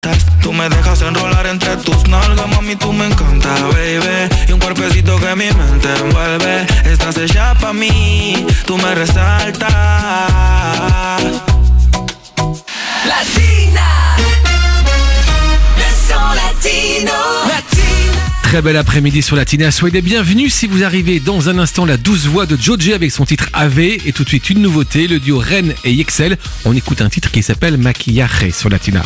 Tú me dejas enrolar entre tus nalgas, mami, tú me encanta, baby. Y un cuerpecito que mi mente envuelve. Estás hecha pa' mí, tú me resaltas. Latina, le son latino. Très bel après-midi sur Latina, soyez les bienvenus si vous arrivez dans un instant la douce voix de Joji avec son titre AV et tout de suite une nouveauté, le duo Ren et Yexel. On écoute un titre qui s'appelle Maquillaje sur Latina.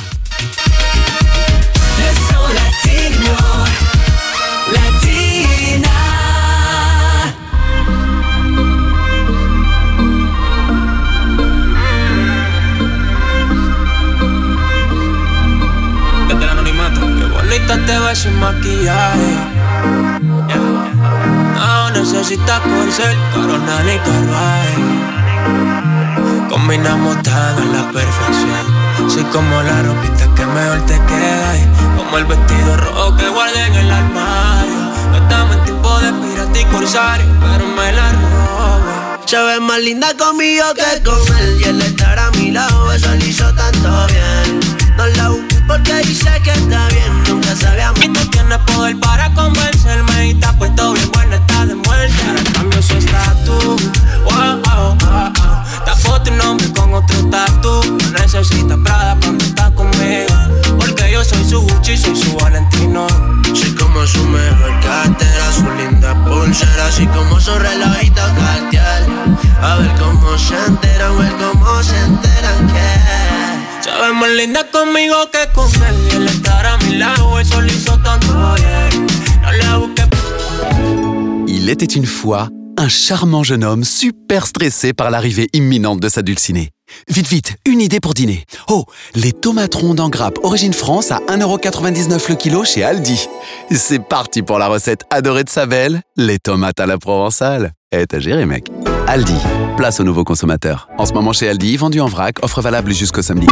Te ves sin maquillaje, yeah. No necesitas corset, corona ni carruaje. Combinamos tan a la perfección. Soy como la ropita que mejor te queda, como el vestido rojo que guardé en el armario. No estamos en tiempo de pirata y corsario, pero me la robo. Se ve más linda conmigo que con él, y él estar a mi lado, eso le hizo tanto bien. No la busqué porque dice que está bien, nunca sabíamos. Y tú tienes poder para convencerme, y te has puesto bien buena, está de muerte. Ahora cambio su estatus, wow, wow, wow. Tapó tu nombre con otro tatu. No necesitas Prada cuando estás conmigo, porque yo soy su Gucci, soy su Valentino. Soy como su mejor cartera, su linda pulsera, así como su relojito Cartier. A ver cómo se enteran, a ver cómo se enteran que se ve más linda conmigo que con él, y él estar a mi lado, eso le hizo tanto bien. No la busqué. Il était une fois un charmant jeune homme super stressé par l'arrivée imminente de sa dulcinée. Vite, vite, une idée pour dîner. Oh, les tomates rondes en grappe origine France à 1,99€ le kilo chez Aldi. C'est parti pour la recette adorée de sa belle, les tomates à la provençale. T'as géré, mec. Aldi, place aux nouveaux consommateurs. En ce moment chez Aldi, vendu en vrac, offre valable jusqu'au samedi.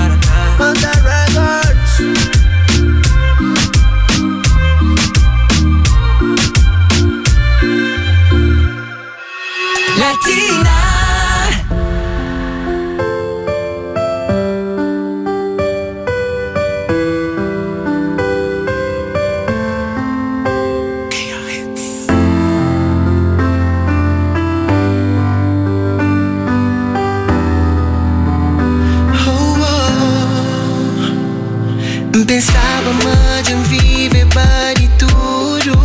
Latina. Pensava-me de viver baritudo,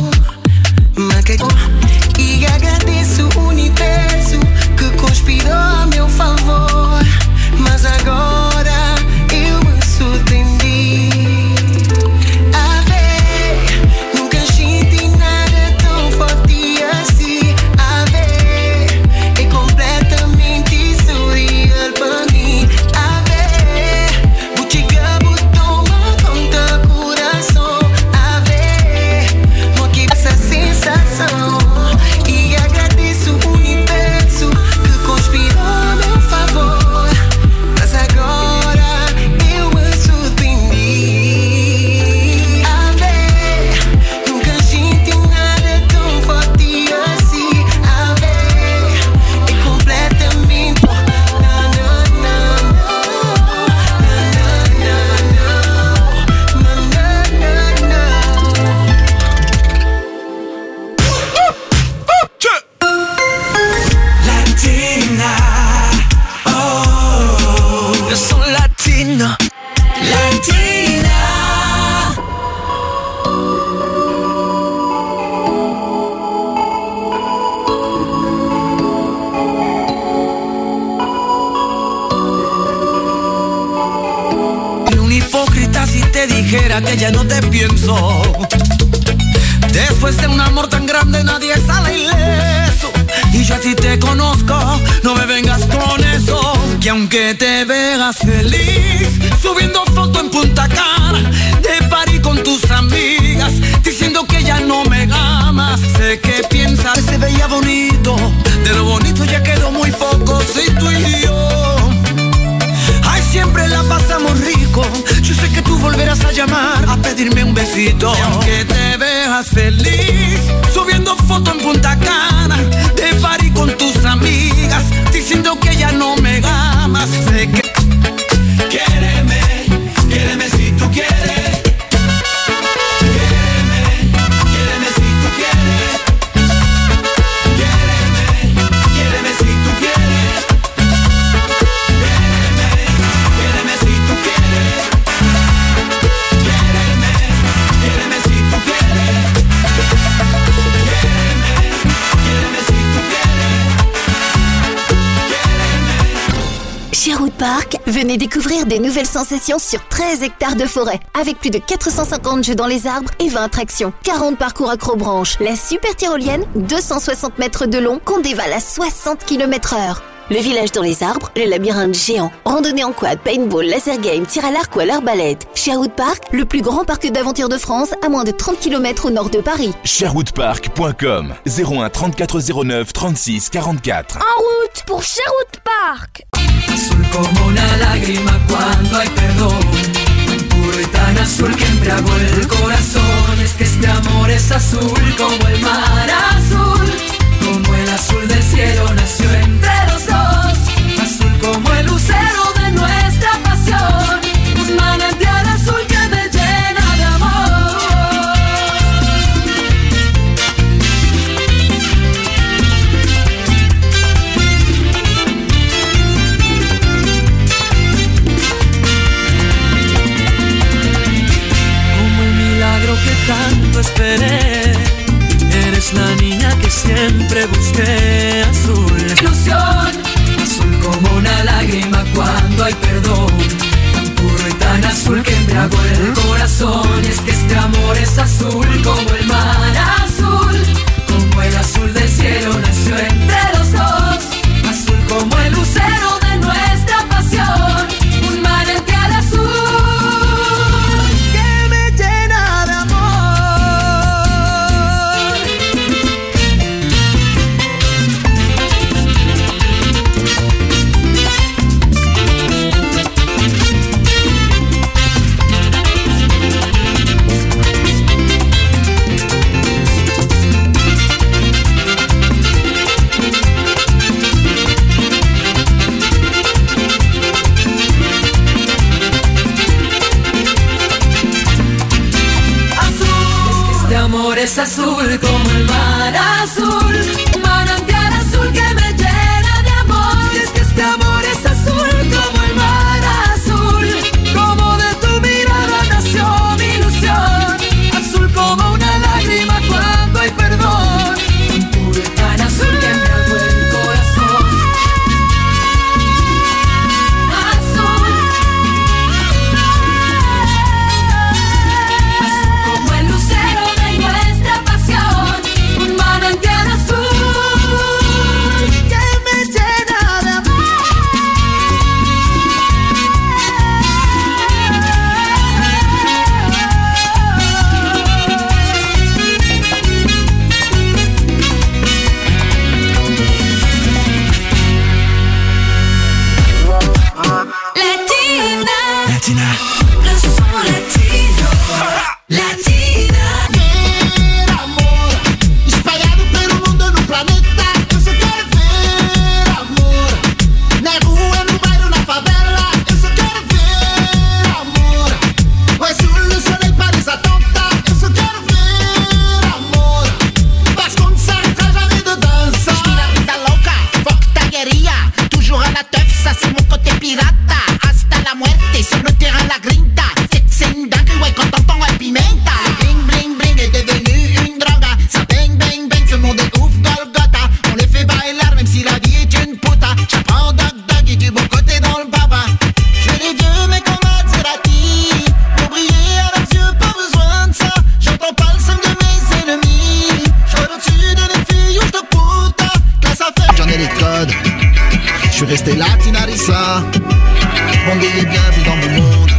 e agradeço o universo que conspirou a meu favor. Mas agora eu me surpreendi a ver, nunca senti nada tão forte assim. A ver, é completamente surreal para mim. A ver, vou chegar botou uma conta coração. A ver, vou que essa sensação. E agradeço o universo que conspirou a meu favor. Mas agora eu me surpreendi a ver, nunca senti nada tão forte assim. A ver, é completamente Latina, oh, yo soy latino. Latina. Un hipócrita si te dijera que ya no te pienso. Después de un amor tan grande nadie sale ileso. Y yo a ti te conozco, no me vengas con eso. Que aunque te veas feliz, subiendo foto en Punta Cana, de party con tus amigas, diciendo que ya no me amas. Sé que piensas que se veía bonito, de lo bonito ya quedó muy poco, si tú y yo. Ay, siempre la pasamos rico. Yo sé que tú volverás a llamar, a pedirme un besito. Y aunque te veas feliz, subiendo foto en Punta Cana, de party con tus amigas, diciendo que ya no me amas. Sé que quiéreme, quiéreme si Park, venez découvrir des nouvelles sensations sur 13 hectares de forêt, avec plus de 450 jeux dans les arbres et 20 attractions. 40 parcours accrobranches, la super tyrolienne, 260 mètres de long, qu'on dévale à 60 km/h. Le village dans les arbres, le labyrinthe géant, randonnée en quad, paintball, laser game, tir à l'arc ou à l'arbalète. Sherwood Park, le plus grand parc d'aventure de France, à moins de 30 km au nord de Paris. Sherwoodpark.com 01 34 09 36 44. En route pour Sherwood Park. Azul como una lágrima cuando hay perdón, puro y tan azul que embriagó el corazón. Es que este amor es azul como el mar azul, como el azul del cielo nació entre los dos. Azul como el lucero de nuestra pasión, un manantial azul que me llena de amor. Como el milagro que tanto esperé, eres la niña que siempre busqué. Azul, ilusión, azul como una lágrima cuando hay perdón, tan puro y tan azul que embriagó el corazón. Y es que este amor es azul como el mar azul, como el azul del cielo nació entre los dos. Azul como el lucero de nuestra pasión, un manantial azul que me llena de amor. Es azul como el mar azul, un manantial azul que me llena de amor. Y es que este amor es azul como el mar azul, como de tu mirada nació mi ilusión. Azul como una lágrima cuando hay perdón, tan puro y tan azul que embriagó el corazón. Azul, azul como el lucero de nuestra pasión, un manantial azul que me llena de amor. Latina, Latina. lo son latino. Latina. Ver amor espalhado pelo mundo, no planeta. Eu só quero ver amor na rua, no bairro, na favela. Eu só quero ver amor. O azul do soleil, Paris à tonta. Eu só quero ver amor. Vasconcelos, jamais de dança. J'vis la vida louca, fuck ta guerilla. Toujours à la teuf, ça c'est mon côté pirata. Hasta la muerte, sur le terrain la grinta. C'est une dingue, ouais, quand t'entends la pimenta. Bling bling bling est devenu une droga. Ça bang bang bang, ce monde est ouf, Golgotha. On les fait bailar même si la vie est une puta. J'apprends dog dog et du bon côté dans le baba. Je les vieux mais comme Maserati, pour briller à leurs yeux, pas besoin de ça. J'entends pas le son de mes ennemis. J'vois au-dessus de les filles ou de puta. Classe à faire, j'en ai les codes. J'suis resté latinarissa. Bon billet, bienvenue dans mon monde.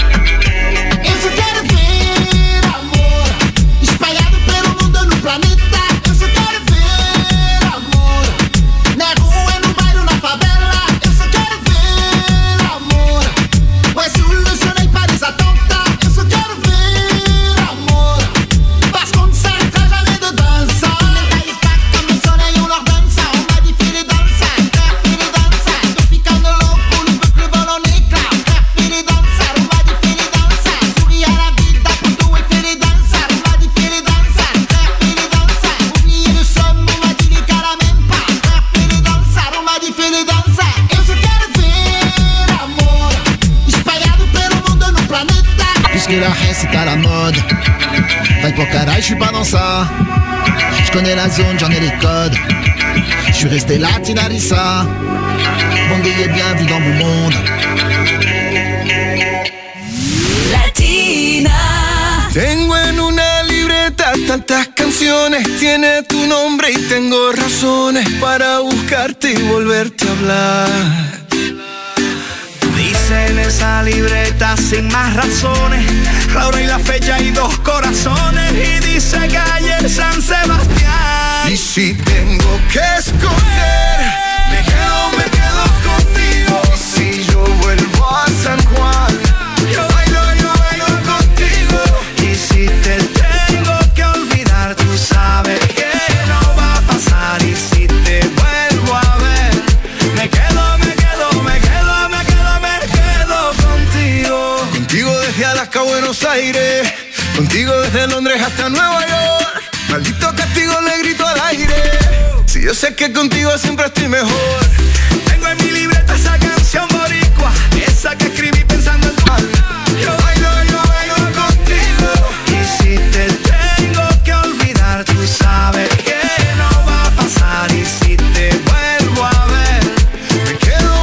Eu só quero ver amor espalhado pelo mundo, no planeta. Eu só quero ver amor na rua, no bairro, na favela. Eu só quero ver amor. O azul do soleil, Paris à tonta. Eu só quero ver amor. Vasconcelos, jamais de dança. No país back, comme le soleil, on leur donne ça. On va défiler dans le sac, faire filer dans le sac. Tô ficando louco, no peuple bolo en éclat. Faire filer dans le sac, on va défiler dans le sac. Souris à la vida, pour tout et filer dans le sac. On va défiler dans le sac, faire filer dans le sac. Oubliez le somme, on m'a dit les caras même pas. Faire filer dans le sac, on m'a défiler dans le sac. Eu só quero ver amor espalhado pelo mundo, no planeta. Puisque la haine c'est à la mode, vaille pour caralho, j'suis pas dans ça. J'connais la zone, j'en ai les codes. Je suis resté latina risa. Bondy est bien vu dans mon monde. Latina. Tengo en una libreta tantas canciones, tiene tu nombre y tengo razones para buscarte y volverte a hablar. Dice en esa libreta sin más razones, la hora y la fecha y 2 corazones, y dice calle San Sebastián. Y si tengo que escoger, me quedo contigo. Y si yo vuelvo a San Juan, yo bailo contigo. Y si te tengo que olvidar, tú sabes que no va a pasar. Y si te vuelvo a ver, me quedo contigo. Contigo desde Alaska a Buenos Aires, contigo desde Londres hasta Nueva York. Maldito castigo le grito al aire, si yo sé que contigo siempre estoy mejor. Tengo en mi libreta esa canción boricua, esa que escribí pensando en tu alma. Yo bailo contigo. Y si te tengo que olvidar, tú sabes que no va a pasar. Y si te vuelvo a ver, me quedo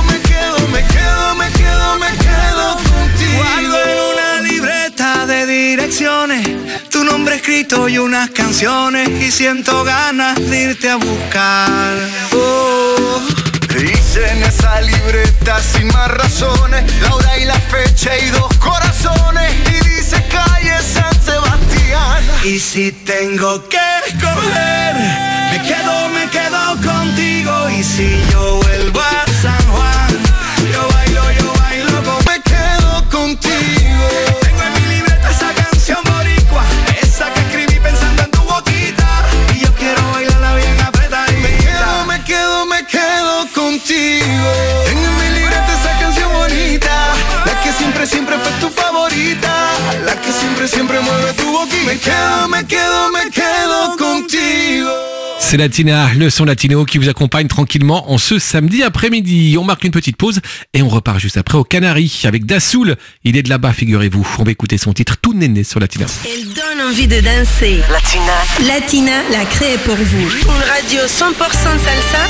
contigo. Guardo en una libreta de direcciones tu nombre escrito y unas canciones, y siento ganas de irte a buscar. Oh. Dice en esa libreta sin más razones, la hora y la fecha y 2 corazones, y dice calle San Sebastián. Y si tengo que escoger, me quedo contigo. Y si yo vuelvo a San Juan, yo bailo me quedo contigo. Tengo en mi libreta esa canción boricua, esa que escribí pensando en tu boquita, y yo quiero bailarla bien apretadita. Me quedo contigo. Tengo en mi libreta esa canción bonita, la que siempre fue tu favorita, la que siempre mueve tu boquita. Me quedo contigo. C'est Latina, le son latino qui vous accompagne tranquillement en ce samedi après-midi. On marque une petite pause et on repart juste après aux Canaries avec Dassoul. Il est de là-bas, figurez-vous. On va écouter son titre tout néné sur Latina. Elle donne envie de danser. Latina l'a créée pour vous. Une radio 100% salsa.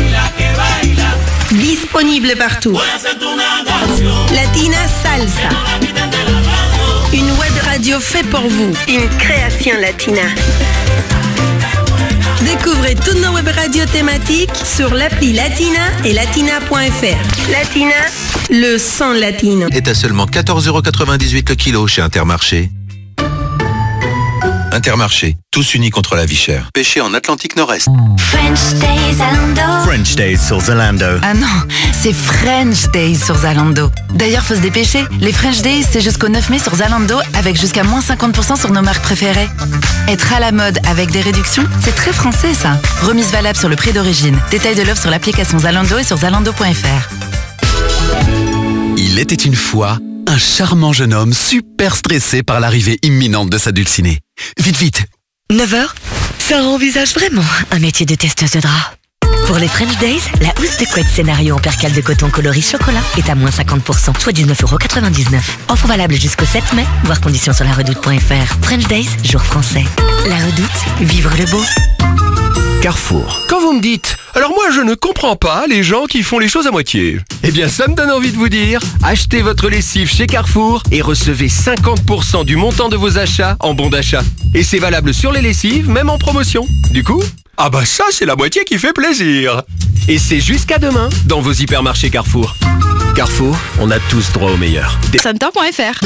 Disponible partout. Latina Salsa. Une web radio faite pour vous. Une création latina. Découvrez toutes nos web radios thématiques sur l'appli Latina et latina.fr. Latina, le son latino. Est à seulement 14,98€ le kilo chez Intermarché. Intermarché, tous unis contre la vie chère. Pêché en Atlantique Nord-Est. French Days Zalando. French Days sur Zalando. Ah non, c'est French Days sur Zalando. D'ailleurs, faut se dépêcher. Les French Days, c'est jusqu'au 9 mai sur Zalando, avec jusqu'à moins 50% sur nos marques préférées. Être à la mode avec des réductions, c'est très français ça. Remise valable sur le prix d'origine. Détail de l'offre sur l'application Zalando et sur zalando.fr. Il était une fois un charmant jeune homme super stressé par l'arrivée imminente de sa dulcinée. Vite 9h, ça envisage vraiment un métier de testeuse de drap. Pour les French Days, la housse de couette scénario en percale de coton coloris chocolat est à moins 50%, soit 19,99€. Offre valable jusqu'au 7 mai, voir conditions sur laredoute.fr. French Days, jour français. La Redoute, vivre le beau. Carrefour. Quand vous me dites « Alors moi je ne comprends pas les gens qui font les choses à moitié », eh bien ça me donne envie de vous dire « Achetez votre lessive chez Carrefour et recevez 50% du montant de vos achats en bon d'achat. » Et c'est valable sur les lessives, même en promotion. Du coup, ah bah ça c'est la moitié qui fait plaisir. Et c'est jusqu'à demain dans vos hypermarchés Carrefour. Carrefour, on a tous droit au meilleur. Center.fr.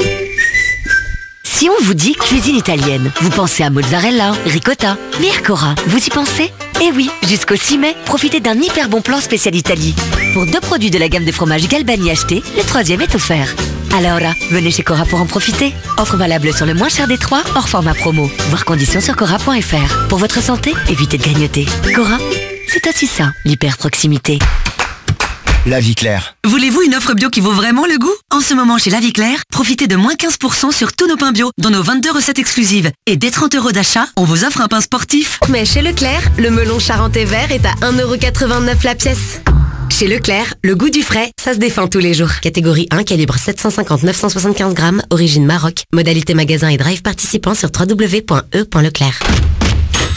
Si on vous dit cuisine italienne, vous pensez à mozzarella, ricotta, mais Arcora, vous y pensez ? Eh oui, jusqu'au 6 mai, profitez d'un hyper bon plan spécial Italie. Pour 2 produits de la gamme de fromage Galbani achetés, le 3e est offert. Alors là, venez chez Cora pour en profiter. Offre valable sur le moins cher des 3, hors format promo. Voir conditions sur cora.fr. Pour votre santé, évitez de grignoter. Cora, c'est aussi ça, l'hyper proximité. La Vie Claire. Voulez-vous une offre bio qui vaut vraiment le goût ? En ce moment chez La Vie Claire, profitez de moins 15% sur tous nos pains bio, dont nos 22 recettes exclusives. Et dès 30€ d'achat, on vous offre un pain sportif. Mais chez Leclerc, le melon charentais vert est à 1,89€ la pièce. Chez Leclerc, le goût du frais, ça se défend tous les jours. Catégorie 1, calibre 750-975 grammes, origine Maroc. Modalité magasin et drive participant sur www.e.leclerc.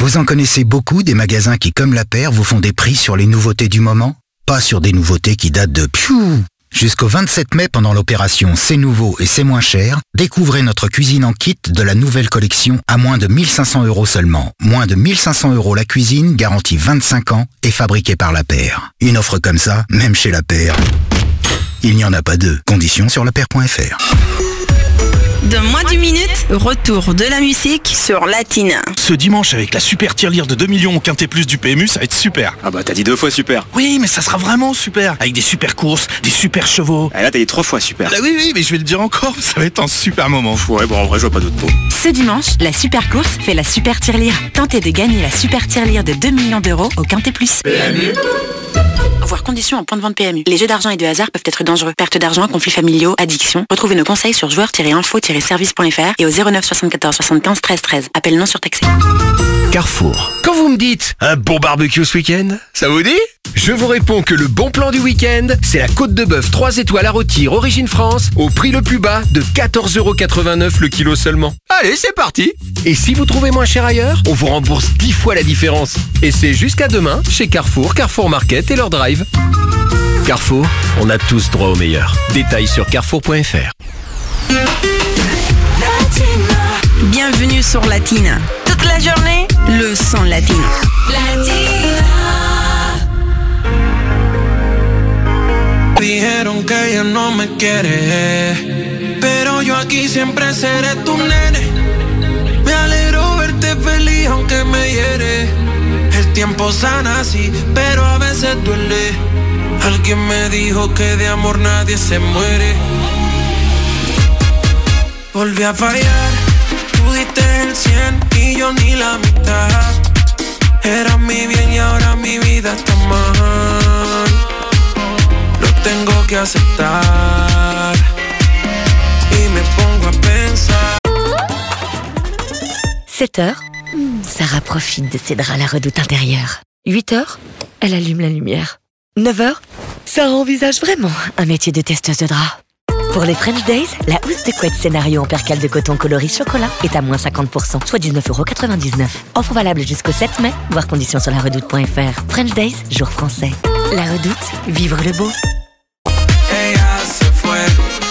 Vous en connaissez beaucoup des magasins qui, comme La Paire, vous font des prix sur les nouveautés du moment? Pas sur des nouveautés qui datent de Jusqu'au 27 mai, pendant l'opération C'est nouveau et c'est moins cher, découvrez notre cuisine en kit de la nouvelle collection à moins de 1500 € seulement. Moins de 1500 € la cuisine, garantie 25 ans et fabriquée par La Paire. Une offre comme ça, même chez La Paire, il n'y en a pas deux. Conditions sur lapaire.fr. Dans moins d'une minute, retour de la musique sur Latina. Ce dimanche, avec la super tirelire de 2 millions au Quintet Plus du PMU, ça va être super. Ah bah t'as dit 2 fois super. Oui, mais ça sera vraiment super. Avec des super courses, des super chevaux. Ah là t'as dit 3 fois super. Ah, oui, mais je vais le dire encore, ça va être un super moment. Ouais, bon en vrai je vois pas d'autre mot. Ce dimanche, la super course fait la super tirelire. Tentez de gagner la super tirelire de 2 millions d'euros au Quintet Plus. PMU. Voir conditions en point de vente PMU. Les jeux d'argent et de hasard peuvent être dangereux. Perte d'argent, conflits familiaux, addiction. Retrouvez nos conseils sur joueurs-info-service.fr et au 09 74 75 13 13. Appel non surtaxé. Carrefour. Quand vous me dites un bon barbecue ce week-end, ça vous dit? Je vous réponds que le bon plan du week-end, c'est la côte de bœuf 3 étoiles à rôtir Origine France au prix le plus bas de 14,89 € le kilo seulement. Allez, c'est parti! Et si vous trouvez moins cher ailleurs, on vous rembourse 10 fois la différence. Et c'est jusqu'à demain chez Carrefour, Carrefour Market et leur drive. Carrefour, on a tous droit au meilleur. Détails sur carrefour.fr. Bienvenue sur Latina. Toute la journée, le son latino. Dijeron que ella no me quiere, pero yo aquí siempre seré tu nene. Me alegro verte feliz aunque me hiere. El tiempo sana así, pero a veces duele. Alguien me dijo que de amor nadie se muere. Volví a fallar, tú diste el 100 y yo ni la mitad. Era mi bien y ahora mi vida está mal. Lo tengo que aceptar y me pongo a pensar. 7h, Sarah profite de ses draps à la redoute intérieure. 8h, elle allume la lumière. 9h, Sarah envisage vraiment un métier de testeuse de draps. Pour les French Days, la housse de couette scénario en percale de coton coloris chocolat est à moins 50%, soit 19,99 €. Offre valable jusqu'au 7 mai, voir conditions sur laredoute.fr. French Days, jour français. La Redoute, vivre le beau. Ella se fue.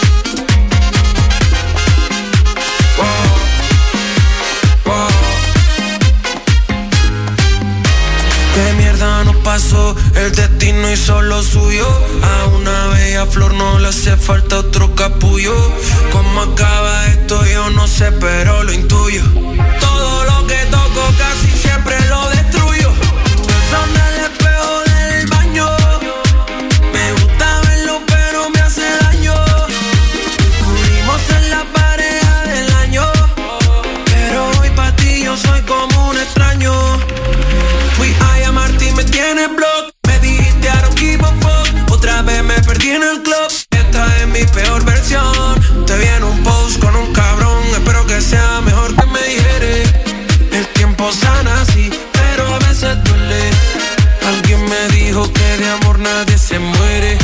¿Qué mierda nos pasó? El destino hizo lo suyo. A una bella flor no le hace falta otro capullo. ¿Cómo acaba esto? Yo no sé, pero lo intuyo. Todo lo que toco casi siempre lo destruyo. Son el espejo del baño. Me gusta verlo, pero me hace daño. Pudimos ser la pareja del año, pero hoy pa' ti yo soy como un extraño. Fui a llamarte y me tienes block. Me dijiste I don't give a fuck. Otra vez me perdí en el club. Esta es mi peor versión. Te vi en un post con un cabrón. Espero que sea mejor que me hiere. El tiempo sana así, pero a veces duele. Alguien me dijo que de amor nadie se muere.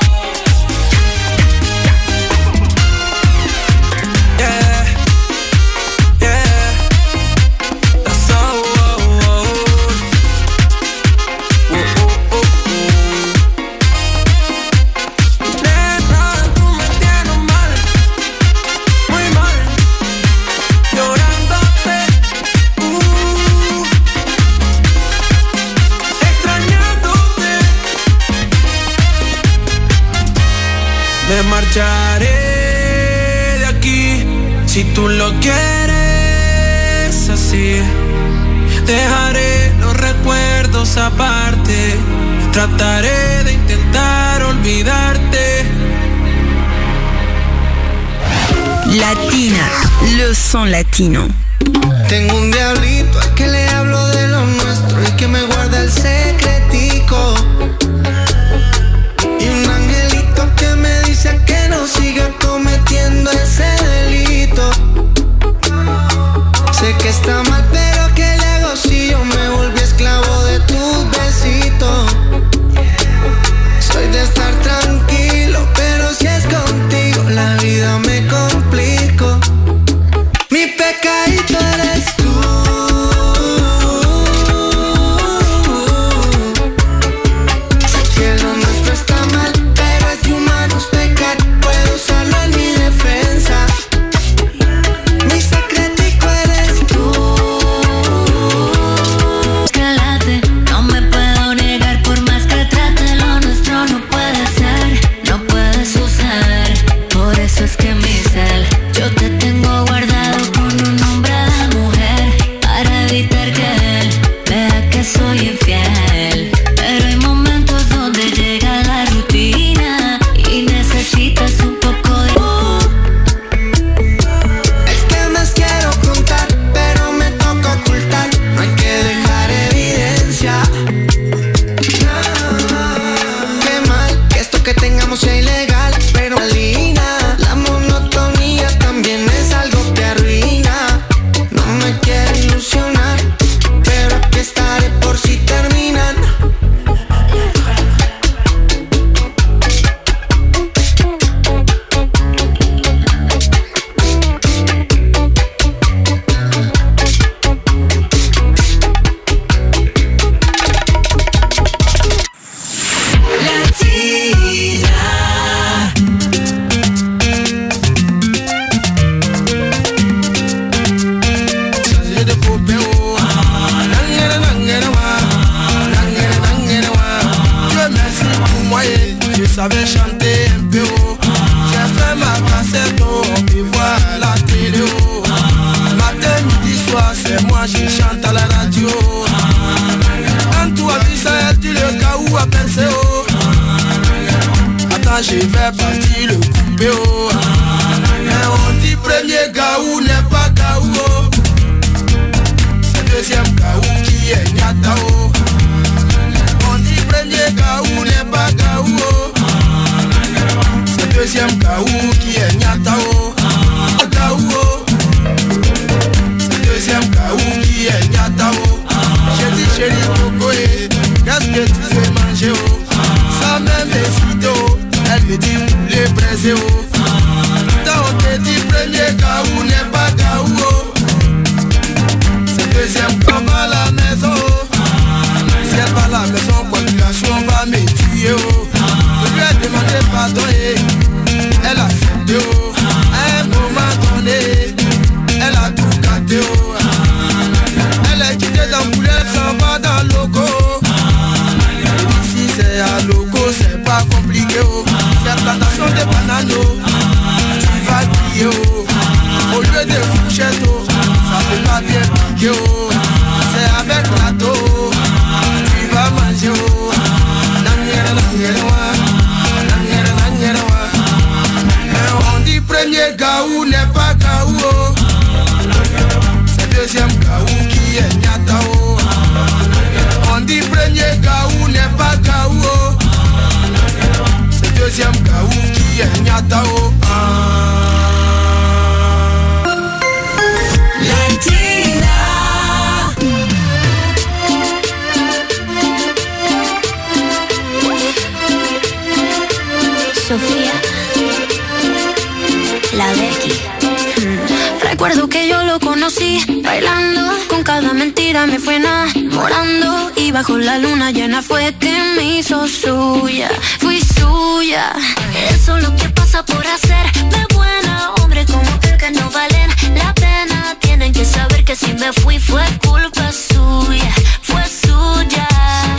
Me marcharé de aquí si tú lo quieres así. Dejaré los recuerdos aparte. Trataré de intentar olvidarte. Latina, le son latino. Tengo un diablito al que le hablo de lo nuestro y que me guarda el secretico. Y un angelito que me dice que no siga cometiendo ese delito. Sé que está mal, pero ¿qué le hago si yo me volví esclavo de tus besitos? Soy de estar tranquilo, pero si es contigo la vida me complico. Mi pecadito eres tú. premier gaou n'est pas gaou. C'est deuxième gaou qui est nyatao. On dit premier gaou n'est pas gaou. C'est deuxième gaou qui est nyatao. Gaou. C'est deuxième gaou qui est nyatao. J'ai dit chérie Coco, qu'est-ce que tu sais manger oh? Ça même est oh. Elle me dit poulet braisé oh. Quand on te dit premier gaou n'est pas gaou oh. C'est deuxième gaou à la maison oh. Si elle va à la maison, population va me tuer oh. Je lui ai demandé pardon et elle a accepté oh. À un moment donné, elle a tout gâté oh. Elle est quittée dans le poulet, elle s'en va dans le loco. Ici c'est à loco, c'est pas compliqué oh. C'est plantation de bananes oh. Tu vas crier oh. Au lieu de fourchette oh. Ça peut pas bien piquer oh. C'est avec plateau oh. Tu vas manger oh. On dit premier gaou n'est pas gaou oh. C'est deuxième gaou qui est nyatao. On dit premier gaou n'est pas gaou oh. C'est deuxième gaou qui est nyatao. Latina. Sofía, la Becky. Recuerdo que yo lo conocí bailando, con cada mentira me fue enamorando y bajo la luna llena fue que me hizo suya, fui suya. Eso es lo que pasa por hacerme buena, hombre como él que no valen la pena. Tienen que saber que si me fui fue culpa suya, fue suya.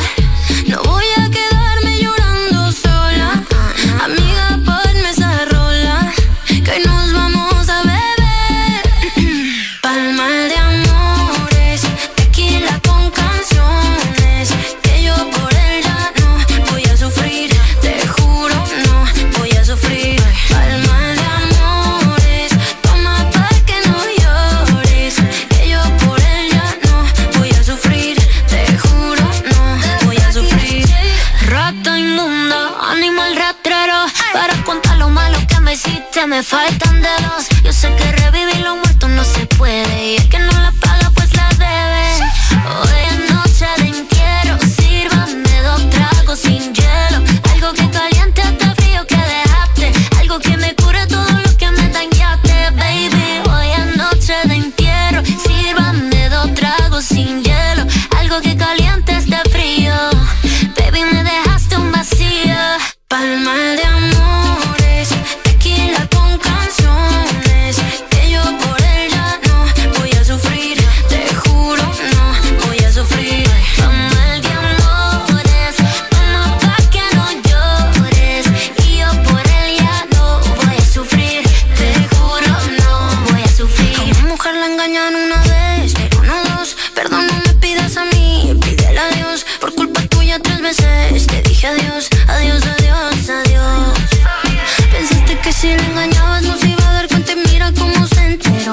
No voy a quedarme llorando sola, amiga, ponme esa rola, que hoy nos vamos a beber. Palmal de amores, tequila con canciones, que yo por él ya no voy a sufrir, te juro no voy a sufrir. Palmal de amores, toma pa' que no llores, que yo por él ya no voy a sufrir, te juro no voy a sufrir. Rata inmunda, animal rastrero, para contar lo malo que me hiciste me faltan dedos. Yo sé que revivir lo muerto no se puede, y el que no la paga pues la debe. Hoy es noche de entierro, sírvame 2 tragos sin hielo, algo que caliente este frío que dejaste, algo que me cure todo lo que me dañaste, baby. Hoy es noche de entierro, sírvame 2 tragos sin hielo, algo que caliente este frío, baby, me dejaste un vacío. Palmal de amores, tequila con canciones, que yo por él ya no voy a sufrir, te juro no voy a sufrir. Palmal de amores, toma pa' que no llores, y yo por él ya no voy a sufrir, te juro no voy a sufrir. A una mujer la engañan una vez, pero no 2, perdón no me pidas a mí, pídele a Dios, por culpa tuya 3 veces te dije adiós, adiós, adiós, adiós. Pensaste que si le engañabas no se iba a dar cuenta y mira cómo se enteró.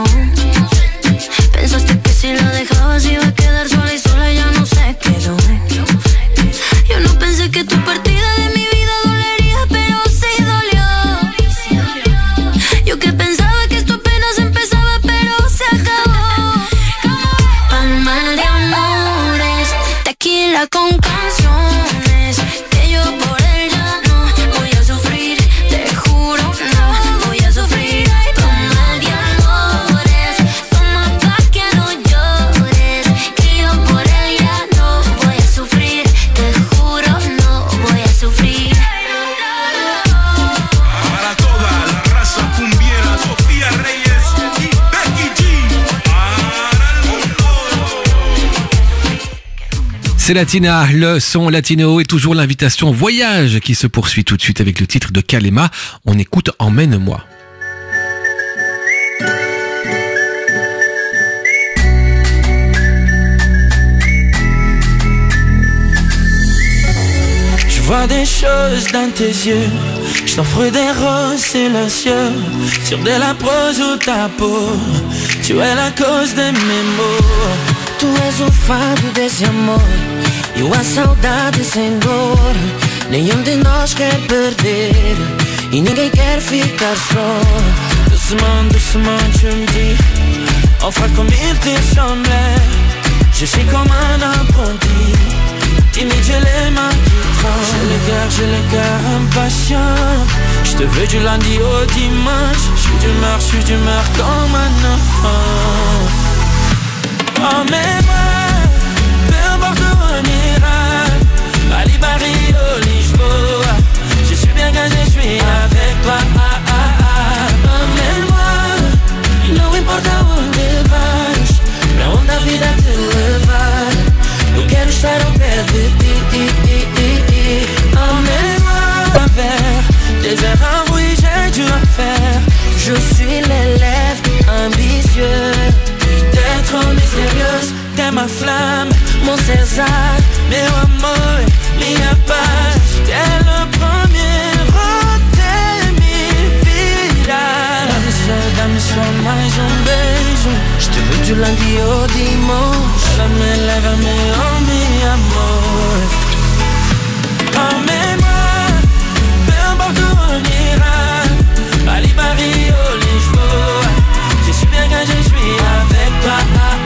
Pensaste que si la dejabas iba a quedar sola y sola ya no se quedó. Yo no pensé que tu partida de mi vida dolería, pero sí dolió. Yo que pensaba que esto apenas empezaba, pero se acabó. Palmal de amores, tequila con canciones, que yo por él ya no voy a sufrir, te juro no voy a sufrir. Palmal de amores, toma pa' que no llores, y yo por él ya no voy a sufrir, te juro no voy a sufrir. Para toda la raza cumbiera, Sofía Reyes y Becky G. Para el mundo. C'est Latina, le son latino et toujours l'invitation voyage qui se poursuit tout de suite avec le titre de Kalema. On écoute Emmène-moi. Je vois des choses dans tes yeux, je Je t'offre des roses silencieux sur de la prose ou ta peau. Tu es la cause de mes maux. Tu és o fado desse amor e a saudade sem dor. Nenhum de nós quer perder e ninguém quer ficar só. Doucement, doucement tu me dis enfin comme il te semblait. Je suis comme un apprenti, timide j'ai les mains qui tremblent. J'ai le cœur impatient. Je te veux du lundi au dimanche. Je suis d'humeur comme un enfant. Emmène-moi, peu importe où on ira, Bali, Paris, au Lisboa. Je suis bien quand je suis avec toi. Emmène-moi, não importa onde vais, pra onde a vida te levar. Eu quero estar ao pé de ti. Emmène-moi vers des erreurs, oui j'ai dû en faire. Je suis l'élève ambitieux. T'es trop mystérieuse, t'es ma flamme, mon César, meu amor, minha paz. T'es le premier de minha vida. Dá-me só mais beijo. Je te veux du lundi au dimanche. Lève-me, oh mi amor. Emmène-moi, peu importe où on ira, Bali, Paris, au Lisboa. Je suis bien quand je suis avec toi.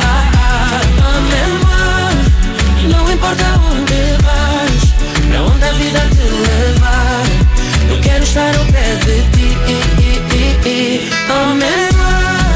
Emmène-moi, não importa onde vais, pra onde a vida te levar. Eu quero estar ao pé de ti. Emmène-moi.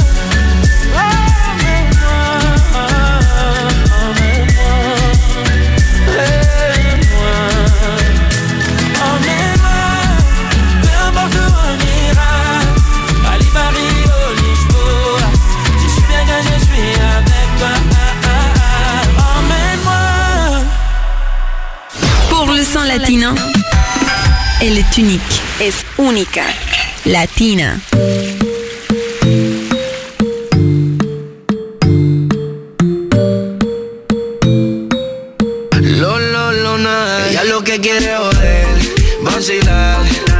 Sans latina, elle est unique. Es única. Latina. Ella lo que quiere es joder, vacilar.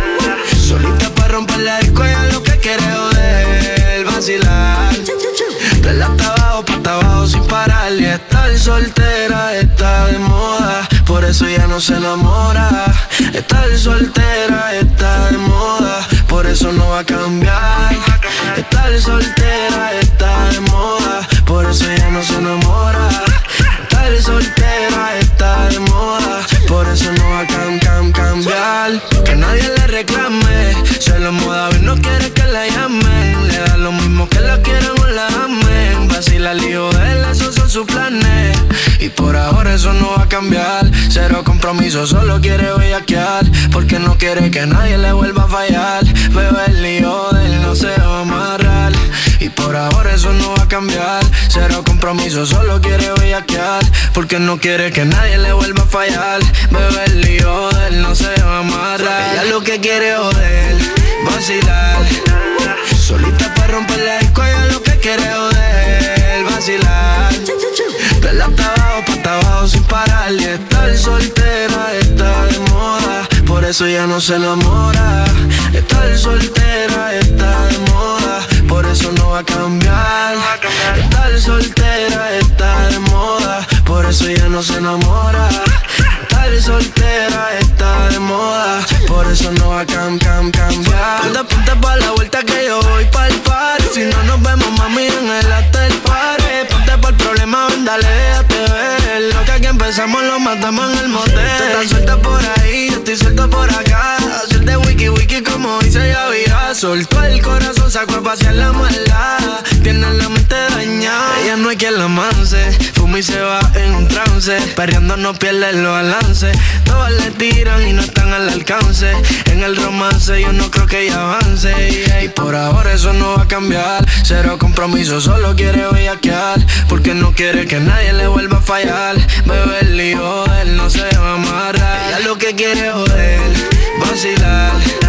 Solita para romper la disco, ella lo que quiere es joder, vacilar. De la hasta abajo sin parar. Y estar soltera está de moda, por eso ella no se enamora. Estar soltera está de moda, por eso no va a cambiar. Estar soltera está de moda, por eso ella no se enamora. Estar soltera está de moda, por eso no va a cambiar. Que nadie le reclame, se lo moda y no quiere que la llamen. Le da lo mismo que la quieran o la amen. Vacila el hijo de él, esos son sus planes. Y por ahora eso no va a cambiar. Cero compromiso, solo quiere bellaquear, porque no quiere que nadie le vuelva a fallar. Pero el hijo de él no se va a amarrar. Y por ahora eso no va a cambiar. Cero compromiso, solo quiere bellaquear, porque no quiere que nadie le vuelva a fallar. Bebé, el lío de él no se va a amarrar. Ella lo que quiere es joder, vacilar. Solita para romper la disco, ella lo que quiere es joder, vacilar. De la hasta abajo sin parar. Y estar soltera está de moda, por eso ella no se enamora. Estar soltera está de moda, por eso no va a cambiar. Estar soltera está de moda, por eso ella no se enamora. Estar soltera está de moda, por eso no va a cambiar. Ponte pa' la vuelta que yo voy pa'l party. Si no nos vemos, mami, en el after party. Ponte pa'l problema, ven, dale, déjate ver. Lo que aquí empezamos lo matamos en el motel. Tú estás suelta por ahí, yo estoy suelto por acá. Hacer de wiki como dice Yavira. Soltó el corazón, sacó a pasear la maldad. Tiene la mente dañada, ella no hay quien la manse. Fuma y se va en un trance, perreando no pierde los balances. Todas le tiran y no están al alcance. En el romance yo no creo que ella avance. Y por ahora eso no va a cambiar. Cero compromiso, solo quiere bellaquear, porque no quiere que nadie le vuelva a fallar. Bebé, el hijo de él no se va a amarrar. Ella lo que quiere es joder, vacilar.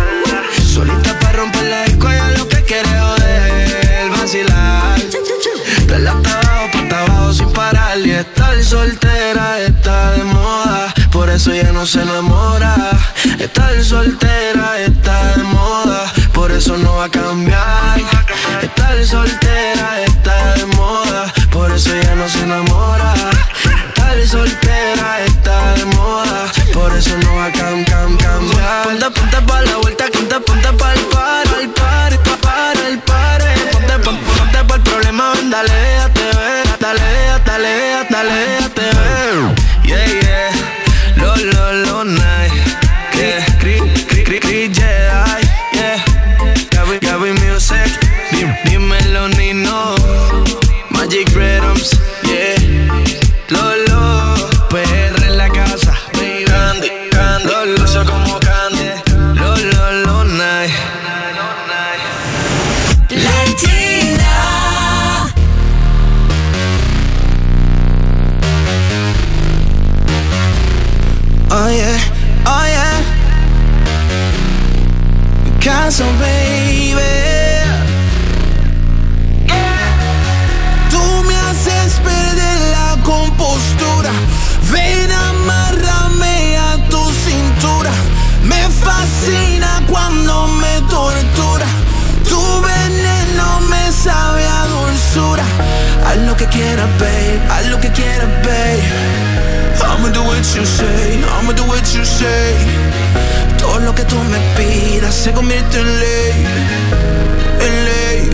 Solita para romper la disco, ella lo que quiere es joder, vacilar. De la hasta abajo sin parar. Y estar soltera está de moda, por eso ella no se enamora. Estar soltera está de moda, por eso no va a cambiar. Estar soltera está de moda, por eso ella no se enamora. Estar soltera está de moda, por eso no va a cambiar. Ponte pa' la vuelta, ponte pa' el par, para el par. Ponte pa' el problema, ven, dale, déjate ver. Dale, déjate ver. Yeah, lo, night. Yeah, Cri Jedi. Yeah, Gaby Music. Dímelo, Nino. Magic Rhythms. Yeah, Lolo. PR en la casa. Candy. Lolo, soy como Candy. Lo, night. Latina. Oh yeah, Picasso, baby. Tú me haces perder la compostura. Ven, amárrame a tu cintura. Me fascina cuando me tortura. Tu veneno me sabe a dulzura. Haz lo que quieras, babe. Haz lo que quieras, babe. I'ma do what you say, I'ma do what you say. Todo lo que tú me pidas se convierte en ley, en ley.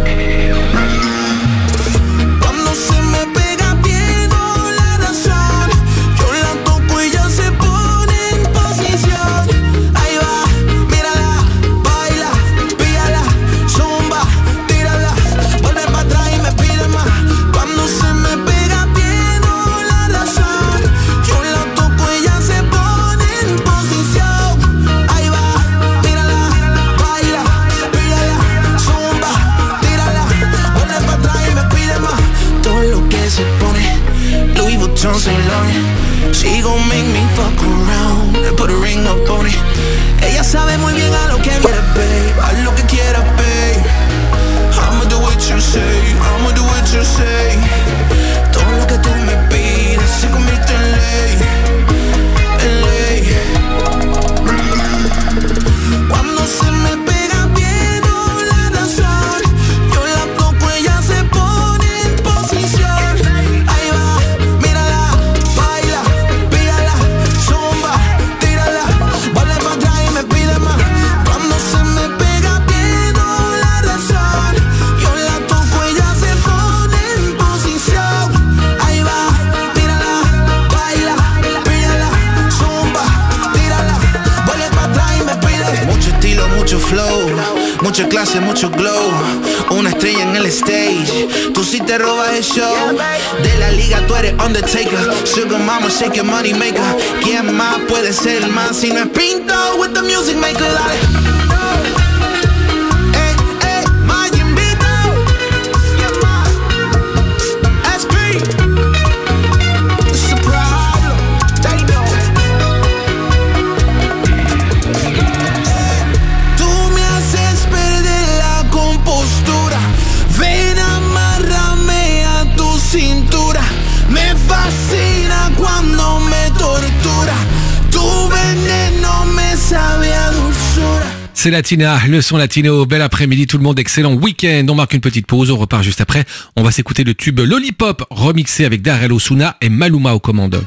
Cuando se me pega pierdo la razón. Yo la toco y ella se pone en posición. Ahí va, mírala, baila, píala, zumba, tírala. Vuelve para atrás y me pide más. Cuando se me pega pierdo la razón. Yo la toco y ella se pone en posición. Ahí va, mírala, baila, píala, zumba, tírala. Vuelve para atrás y me pide más. Todo lo que se pone Louis Vuitton, Saint Laurent. She gon' make me fuck around and put a ring up on it. Ella sabe muy bien a lo que quiere, babe. Haz lo que quieras, babe. I'ma do what you say, I'ma do what you say. Todo lo que tú me pidas se convierte en ley, en ley. Cuando se me pega pierdo la razón. Yo la toco, ella se pone en posición. Ahí va, mírala, baila, píala, zumba, tírala. Vuelve para atrás y me pide más. Cuando se me pega pierdo la razón. Yo la toco, ella se pone en posición. Ahí va, mírala, baila, píala, zumba, tírala. Vuelve para atrás y me pide. Mucho estilo, mucho flow, mucha clase, mucho glow. Una estrella en el stage, tú sí te robas el show. De la liga tú eres Undertaker, Sugar Mama, shake your money maker. ¿Quién más puede ser más si no es Pinto with the music maker? Dale. Cintura, me fascina cuando me tortura. Tu veneno me sabe a dulzura. C'est Latina, le son latino, bel après-midi tout le monde, excellent week-end. On marque une petite pause, on repart juste après. On va s'écouter le tube Lollipop remixé avec Darrell Osuna et Maluma aux commandes.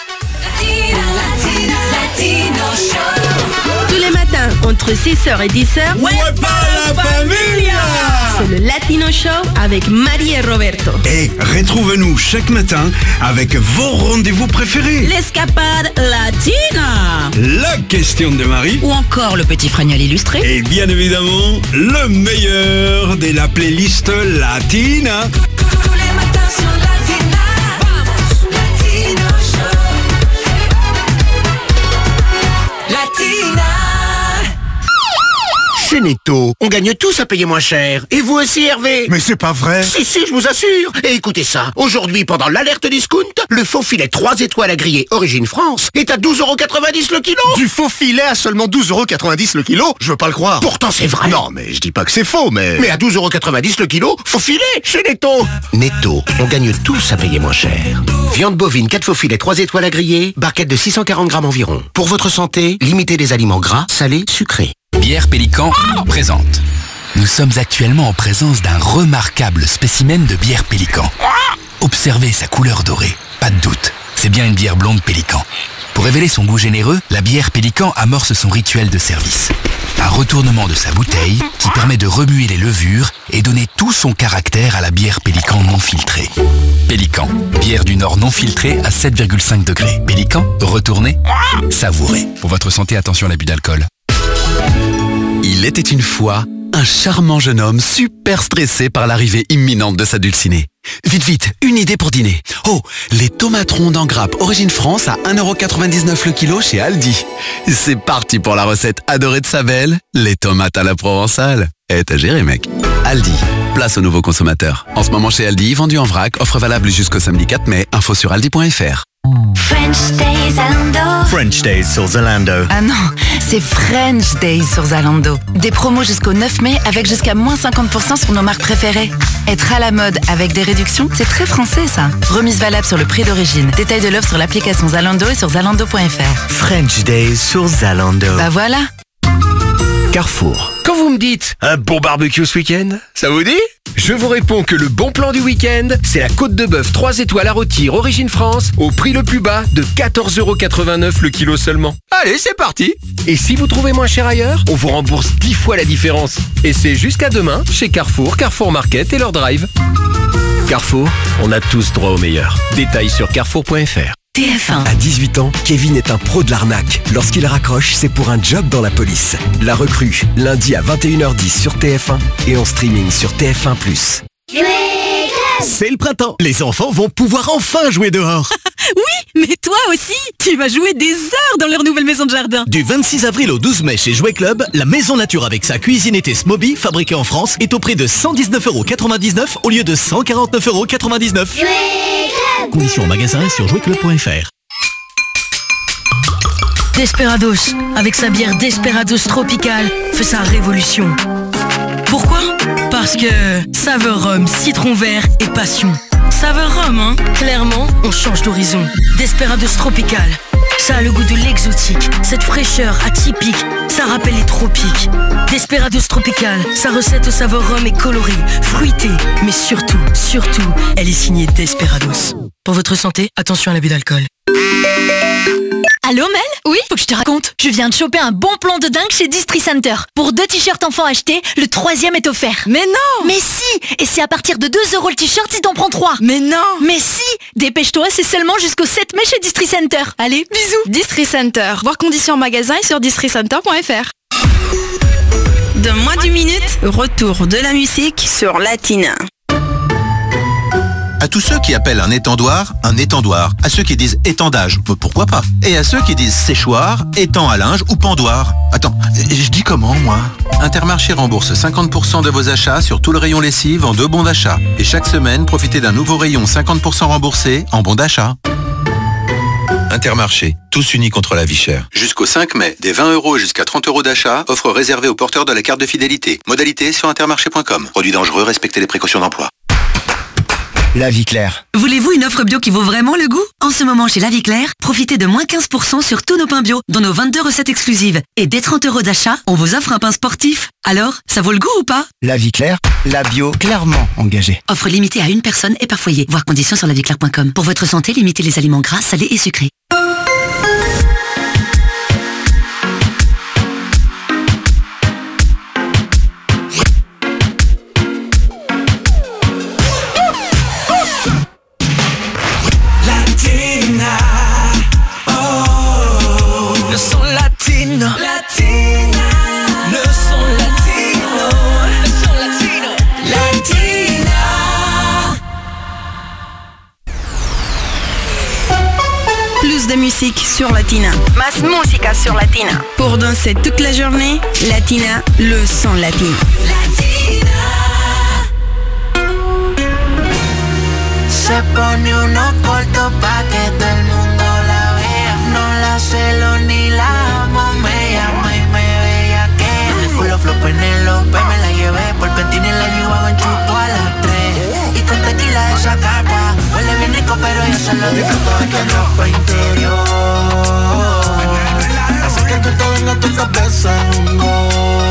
Tous les matins, entre 6h et 10h. Ouais, pas la familia. C'est le Latino Show avec Marie et Roberto. Et retrouvez-nous chaque matin avec vos rendez-vous préférés. L'escapade latina. La question de Marie. Ou encore le petit fregnel illustré. Et bien évidemment, le meilleur de la playlist latina. Tous les matins sur Latina. Vamos, Latino Show. Latina. Chez Netto, on gagne tous à payer moins cher. Et vous aussi, Hervé? Mais c'est pas vrai. Si, je vous assure. Et écoutez ça. Aujourd'hui, pendant l'alerte discount, le faux filet 3 étoiles à griller Origine France est à 12,90€ le kilo. Du faux filet à seulement 12,90€ le kilo? Je veux pas le croire. Pourtant, c'est vrai. Non, mais je dis pas que c'est faux, mais... Mais à 12,90€ le kilo, faux filet chez Netto. Netto, on gagne tous à payer moins cher. Viande bovine, 4 faux filets 3 étoiles à griller, barquette de 640 grammes environ. Pour votre santé, limitez les aliments gras, salés, sucrés. Bière Pélican présente. Nous sommes actuellement en présence d'un remarquable spécimen de bière Pélican. Observez sa couleur dorée, pas de doute, c'est bien une bière blonde Pélican. Pour révéler son goût généreux, la bière Pélican amorce son rituel de service. Un retournement de sa bouteille qui permet de remuer les levures et donner tout son caractère à la bière Pélican non filtrée. Pélican, bière du Nord non filtrée à 7,5 degrés. Pélican, retournez, savourez. Pour votre santé, attention à l'abus d'alcool. Il était une fois un charmant jeune homme super stressé par l'arrivée imminente de sa dulcinée. Vite, une idée pour dîner. Oh, les tomates rondes en grappe Origine France à 1,99€ le kilo chez Aldi. C'est parti pour la recette adorée de sa belle, les tomates à la provençale. T'as géré, mec. Aldi, place aux nouveaux consommateurs. En ce moment chez Aldi, vendu en vrac, offre valable jusqu'au samedi 4 mai. Info sur aldi.fr. French Days Zalando. French Days sur Zalando. Ah non, c'est French Days sur Zalando. Des promos jusqu'au 9 mai avec jusqu'à moins 50% sur nos marques préférées. Être à la mode avec des réductions, c'est très français ça. Remise valable sur le prix d'origine. Détail de l'offre sur l'application Zalando et sur zalando.fr. French Days sur Zalando. Bah voilà. Carrefour. Quand vous me dites un bon barbecue ce week-end, ça vous dit? Je vous réponds que le bon plan du week-end, c'est la côte de bœuf 3 étoiles à rôtir Origine France au prix le plus bas de 14,89€ le kilo seulement. Allez, c'est parti! Et si vous trouvez moins cher ailleurs, on vous rembourse 10 fois la différence. Et c'est jusqu'à demain chez Carrefour, Carrefour Market et leur drive. Carrefour, on a tous droit au meilleur. Détails sur carrefour.fr. TF1. À 18 ans, Kevin est un pro de l'arnaque. Lorsqu'il raccroche, c'est pour un job dans la police. La recrue, lundi à 21h10 sur TF1 et en streaming sur TF1+. C'est le printemps. Les enfants vont pouvoir enfin jouer dehors. Oui, mais toi aussi, tu vas jouer des heures dans leur nouvelle maison de jardin. Du 26 avril au 12 mai chez Jouet Club, la maison nature avec sa cuisine été Smoby, fabriquée en France, est au prix de 119,99€ au lieu de 149,99€. Conditions en magasin et sur jouetclub.fr. Desperados, avec sa bière Desperados Tropical, fait sa révolution. Pourquoi? Parce que saveur rhum, citron vert et passion. Saveur rhum, hein? Clairement, on change d'horizon. Desperados Tropical, ça a le goût de l'exotique. Cette fraîcheur atypique, ça rappelle les tropiques. Desperados Tropical, sa recette au saveur rhum est colorée, fruitée, mais surtout, elle est signée Desperados. Pour votre santé, attention à l'abus d'alcool. Allô Mel? Oui, faut que je te raconte. Je viens de choper un bon plan de dingue chez Distri Center. Pour 2 t-shirts enfants achetés, le 3e est offert. Mais non! Mais si! Et c'est à partir de 2€ le t-shirt si t'en prends 3. Mais non! Mais si! Dépêche-toi, c'est seulement jusqu'au 7 mai chez Distri Center. Allez, bisous! Distri Center. Voir conditions en magasin et sur districenter.fr. Dans moins d'une minute, retour de la musique sur Latina. À tous ceux qui appellent un étendoir, à ceux qui disent étendage, pourquoi pas? Et à ceux qui disent séchoir, étang à linge ou pendoir. Attends, je dis comment moi? Intermarché rembourse 50% de vos achats sur tout le rayon lessive en 2 bons d'achat. Et chaque semaine, profitez d'un nouveau rayon 50% remboursé en bons d'achat. Intermarché, tous unis contre la vie chère. Jusqu'au 5 mai, des 20€ jusqu'à 30€ d'achat, offre réservée aux porteurs de la carte de fidélité. Modalité sur intermarché.com. Produit dangereux, respectez les précautions d'emploi. La Vie Claire. Voulez-vous une offre bio qui vaut vraiment le goût? En ce moment chez La Vie Claire, profitez de moins 15% sur tous nos pains bio, dans nos 22 recettes exclusives. Et dès 30€ d'achat, on vous offre un pain sportif. Alors, ça vaut le goût ou pas? La Vie Claire, la bio clairement engagée. Offre limitée à une personne et par foyer. Voir conditions sur laviclaire.com. Pour votre santé, limitez les aliments gras, salés et sucrés. Le son latino, latina, le son latino, le son latino, latina. musique sur Latina. Más música sur Latina. Pour danser toute la journée, Latina, le son latino. Se pone unos cortos pa' que todo el mundo la vea. No la celo ni la amo, me llama y me bellaquea. Con los flow Penélope me la llevé, por Pentín y la llevaba en chupo a las 3. Y con tequila de esa capa, huele bien rico pero yo se lo disfruto de que ropa interior. Así que tú te vengas tú te besando.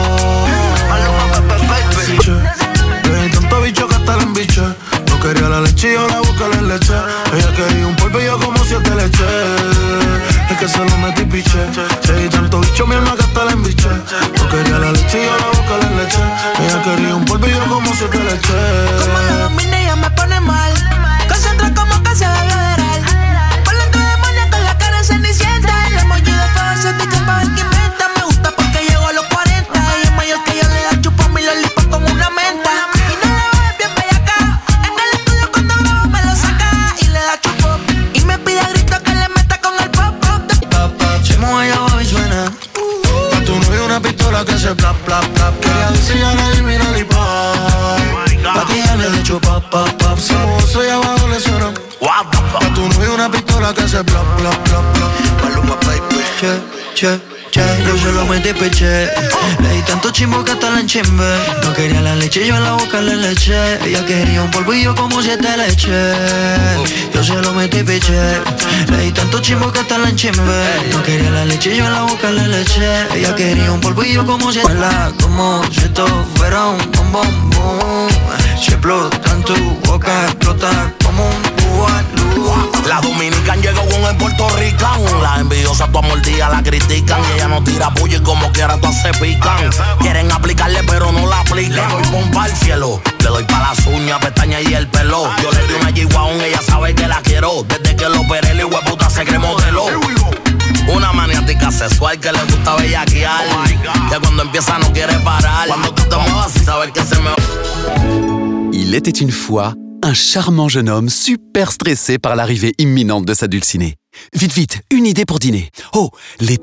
Le di tanto bicho que hasta la embiché. No quería la leche y yo la boca le leche. Ella quería un polvo y yo como 7 leche. Es que se lo metí piche. Le di tanto bicho mi alma que hasta la embiché. No quería la leche y yo la boca le leche. Ella quería un polvo y yo como 7 leche. Como la domina ella me pone mal. Concentra como que se va a federal. Por dentro demonia con la cara cenicienta. El emoji de fuego se te pa' ver que inventa. Me gusta porque llego a los 40. Y es mayor que yo le da chupo a mi lollipop como una menta. Y no la ves bien bellaca. En el estudio cuando grabo me lo saca. Y le da chupo. Y me pide a grito que le meta con el pop pop. Se mueve ya va y suena. Pa' tu novio una pistola que se plap plap plap. Quería diseñar y mira el pa' ti ya le de hecho pap pap pap. Se mozo y abajo le suena. Pa' tu novio una pistola que se plap plap plap plap. Paloma baby. Che. Yo se lo metí peché. Le di tanto chimbo que hasta la enchimbe. No quería la leche, yo en la boca le leché. Ella quería un polvo y yo como 7 leche. Yo se lo metí peché. Le di tanto chimbo que hasta la enchimbe. No quería la leche, yo en la boca le leché. Ella quería un polvo y yo como 7. Como si esto fuera un bombón boom. Si explota en tu boca, explota como un bubalú. La dominican llegó con el puertorricano. Las envidiosas tu mordida la critican. Y ella no tira puño y como quiera todas se pican. Quieren aplicarle pero no la aplican. Le doy pompa al cielo, le doy pa' las uñas, pestañas y el pelo. Yo le di una G-Wagon, ella sabe que la quiero. Desde que lo operé, la hueputa se cree modelo. Una maniática sexual que le gusta bellaquear. Que cuando empieza no quiere parar. Cuando tú te muevas y sabes que se me... Il était une fois un charmant jeune homme super stressé par l'arrivée imminente de sa dulcinée. Vite, vite, une idée pour dîner. Oh, les